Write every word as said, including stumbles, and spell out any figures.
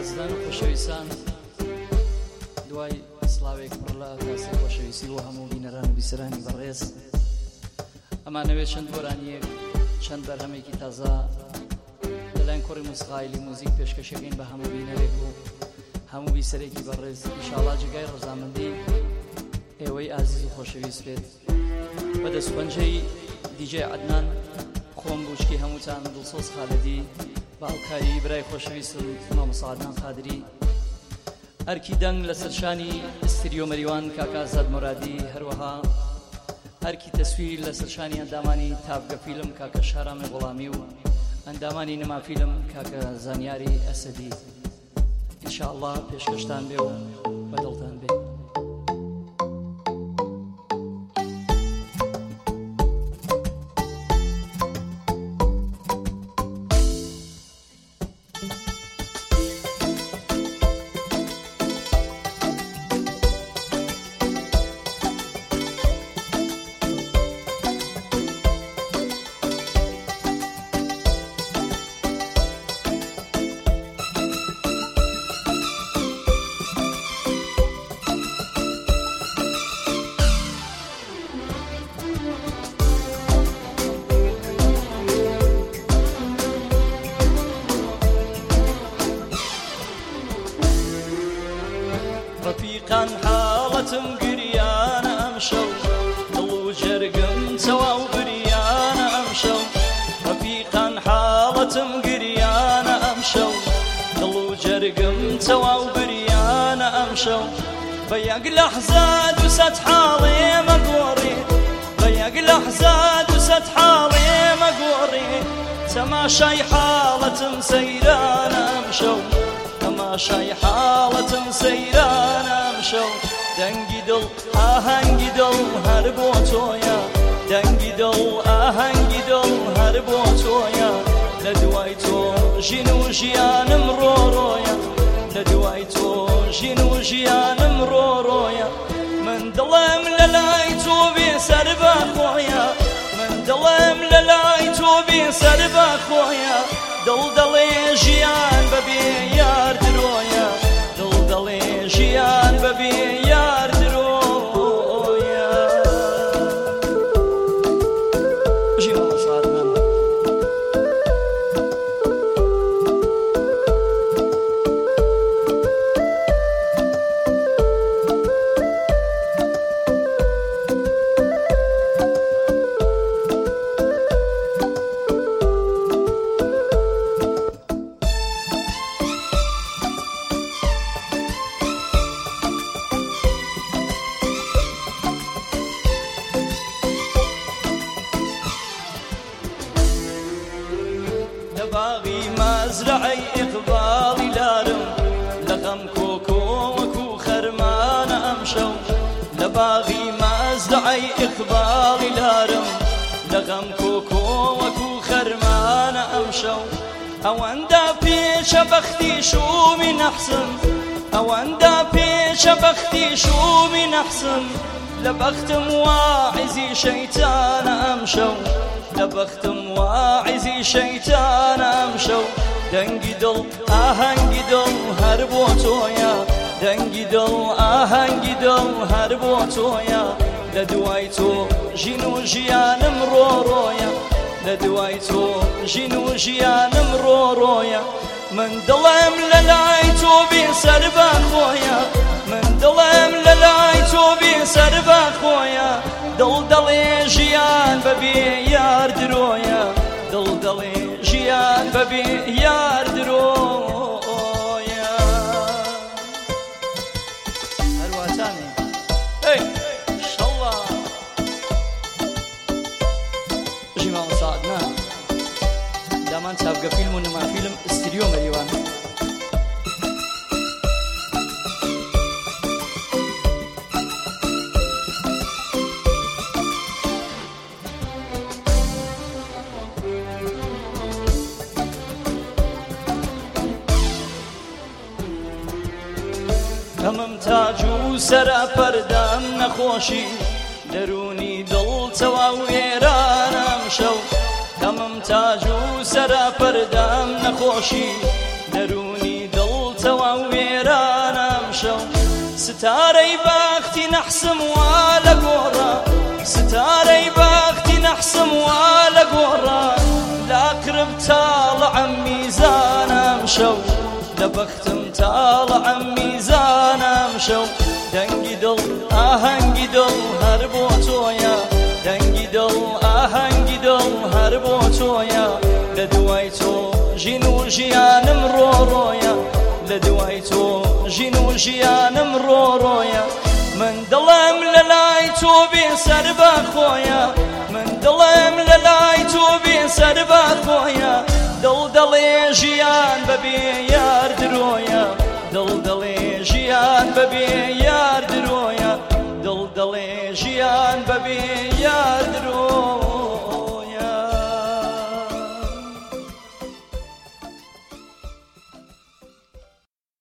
ئازدان و خۆشەویستان، دوای سڵاوێک پڕ لە تاسی خۆشەویستی و هەموو بینەران و بیسەرانی بەڕێز، ئەمانەوێت چەند وەرانیەک چەند بەرهەمێکی تازە لەلایەن کۆڕی موسیقای موزیک پێشکەشەکەین بە هەموو بینەرێک و هەموو بیسەرێکی بەڕێز. ئینشاڵڵا جێگای ڕەزامەندی ئێوەی ئازیز و خۆشەویست بێت. بە دەستپەنجەی دیجێ عەدنان خۆم بوشکی هەمووتان دڵسۆز خالەدی، باوکاری برای خۆشەویستم مامۆستا عەدنان قادری، ئەرکی دەنگ لە سەرشانی ئستریۆ مەریوان کاکا ئازاد مورادی، هەروەها ئەرکی تەسویر لە سەرشانی ئەندامانی تابگە فیلم کاکە شارامی غوڵامی و ئەندامانی نەما فیلم کاکە زانیاری ئەسەدی. ئینشاءڵڵا پێشکەشتان بێ و بەدڵتان بێ. ڕەفیقان حاڵەتم گریانە ئەمشەو، دڵ و جەرگم تەواو بریانە ئەمشەو. ڕەفیقان حاڵەتم گریانە ئەمشەو، دڵ و جەرگم تەواو بریانە ئەمشەو. بە یەک لەحزە دووسەد حاڵێ مەگۆڕێ، بە یەک لەحزە دووسەد حاڵێ مەگۆڕێ. تەماشای حاڵەتم سەیرانە ئەمشەو، تەماشای حاڵەتم سەیرانە ئەمشەو. دەنگی دڵ ئاهەنگی دڵ هەر بۆ تۆیە، دەنگی دڵ ئاهەنگی دڵ هەر بۆ تۆیە. لە دوای تۆ ژین و ژیانم ڕۆڕۆیە، لە دوای تۆ ژین و ژیانم ڕۆڕۆیە. من دڵم لە لای تۆ بێ سەر بەخۆیە، من دڵم لە لای تۆ بێ سەر بەخۆیە. دڵ دەڵێ ژیان بەبێ یار درۆیە، دڵ دەڵێ ژیان بەبێ یار درۆیە. ژی مامۆستا عەدنان. باغی مەزرعەی ئیقباڵی لارم، لە غەم کۆکۆ وەکو خەرمانە ئەمشەو. لە باغی مەزرعەی ئیقباڵی لارم، لە غەم کۆکۆ وەکو خەرمانە ئەمشەو. ئەوەندە پێچە بەختی شومی نەحسم، ئەوەندە پێچە بەختی شومی نەحسم. لە بەختم واعیزی شەیتانە ئەمشەو، لە بەختم واعیزی شەیتانە ئەمشەو. دەنگی دڵ ئاهەنگی دڵ هەر بۆ تۆیە، دەنگی دڵ ئاهەنگی دڵ هەر بۆ تۆیە. لە دوای تۆ ژین و ژیانم ڕۆڕۆیە، لە دوای تۆ ژین و ژیانم ڕۆڕۆیە. من دڵم لە لای تۆ بێ سەر بەخۆیە، من دڵم لە لای تۆ بێ سەر بەخۆیە. دڵ دەڵێ ژیان بەبێ یار درۆیە، دڵ دەڵێ ژیان بەبێ یار درۆیە. هەرواتانێ ئەی شەڵڵا ژی مامۆستا عەدنان، دامان تابگە فیلم و نەما فیلم ئستریۆ مەریوان. دەمم تاج و سەرە پەردەم نەخۆشی، دەرونی دڵ تەواو وێرانە ئەمشەو. دەمم تاج و سەرە پەردەم نەخۆشی، دەرونی دڵ تەواو وێرانم شەو ستارەی باختی نەحسم وا لە گۆڕە ستارەی باختی نەحسم وا لە گۆڕە لاکرب تاڵەعەم میزانم شەو لە بەختم تاڵەعەم میزانم شەو دەنگی دڵ ئاهەنگی دڵ هەر بۆ تۆیە دەنگی دڵ ئاهەنگی دڵ هەر بۆ تۆیە لە دوای تۆ ژین و ژیانم ڕۆڕۆیە لە دوای تۆ ژین و ژیانم ڕۆڕۆیە من دڵم لە لای تۆ بێسەر بەخۆیە من دڵم لە لای تۆ بێسەر بەخۆیە دڵ دەڵێ ژیان بەبێ یار درۆیە دڵ دەڵێ ژیان بەبێ یار